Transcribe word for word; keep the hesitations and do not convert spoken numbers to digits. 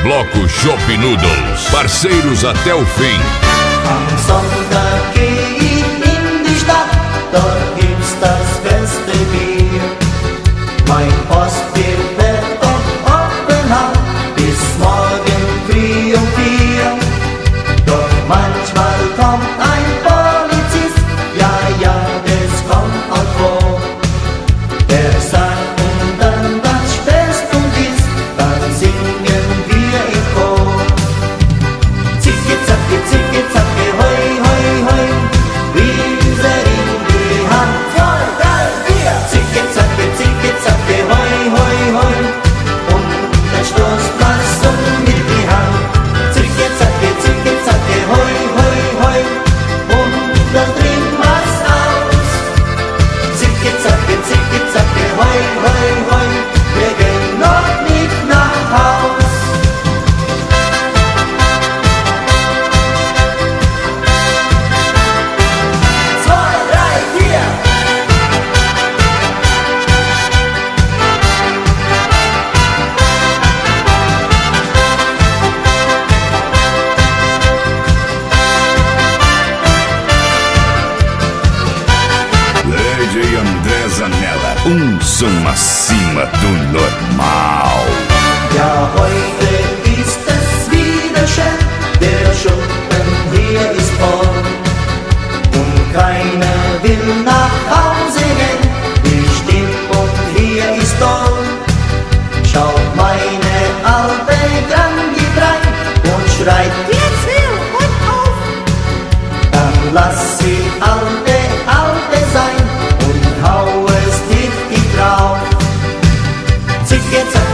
Bloco Shop Noodles. Parceiros até o fim. Am Sonntag geh ich in die Stadt, dort gibt's das beste Bier. Mein Postbier wird doch offen haben, bis morgen früh um vier. Doch manchmal kommt ein Polizist, ja, ja, das kommt auch vor. Der sagt und dann, was stellst du bist, dann singen wir im Chor. Zicke, zacke, zicke, zacke, hoi, hoi, hoi, wir sind in die Hand. Zwei, drei, vier. Zicke, zacke, zicke, zacke, hoi, hoi, hoi, und dann stoßt was um mit die Hand. Zicke, zacke, zicke, zacke, hoi, hoi, hoi, und dann trinkt was aus. Zicke, zacke, zicke, zacke, hoi, hoi, hoi, wir gehen noch nicht nach Haus. Zwei, drei, vier. D J André Zanella. Um som acima do normal. Ja, heute ist es wieder schön, der Schuppen hier ist voll. Und keiner will nach Hause gehen, die Stimmung hier ist toll. Schaut meine alte Grandi rein und schreit, jetzt will und auf. Dann lass sie alte, alte sein und hau es tief drauf. Zicke, zacke,